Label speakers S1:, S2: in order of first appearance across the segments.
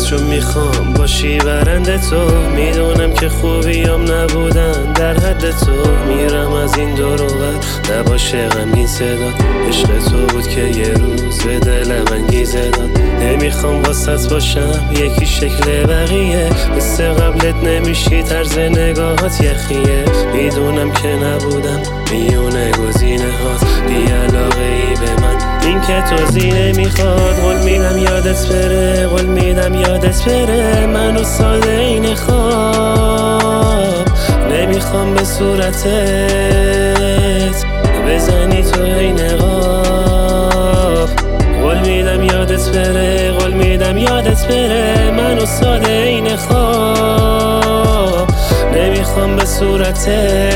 S1: چون میخوام باشی برنده تو. میدونم که خوبیام نبودن در حد تو. میرم از این دور و بر نباشه غمگین صدات. عشق تو بود که یه روز به دلم انگیزه داد. نمیخوام واسط باشم یکی شکل بقیه. مثل قبلت نمیشی طرز نگاهات یخیه. میدونم که نبودم میونه گزینه هات. بی علاقه ای به من این که توضیح نمیخواد. قول میدم یادت بره، قول میدم یادت بره. منو ساده این خواب نمیخوام به صورتت بزنی تو این نقاب. قول میدم یادت بره، قول میدم یادت بره. منو ساده این خواب نمیخوام به صورتت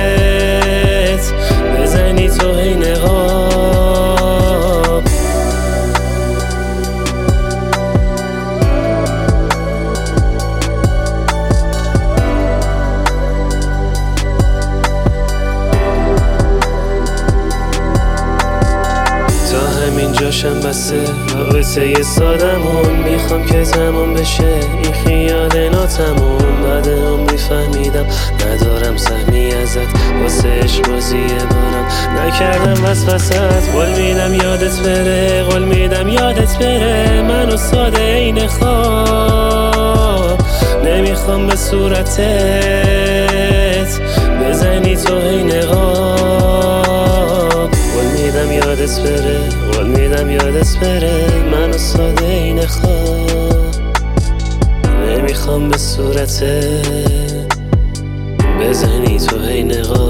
S1: بزنی تو این نقاب. جاشم بسته رابطه یه سادمون. میخوام که تموم بشه این خیال ناتموم. بعد عمری فهمیدم ندارم سهمی ازت. واسه عشق بازی بارم نکردم وسوست. قول میدم یادت بره، قول میدم یادت بره. منو ساده این خواب نمیخوام به صورتت بزنی تو این نقاب. قول میدم یادت بره، قول میدم یادت بره. منو ساده این خواب نمیخوام به صورتت بزنی تو این نقاب.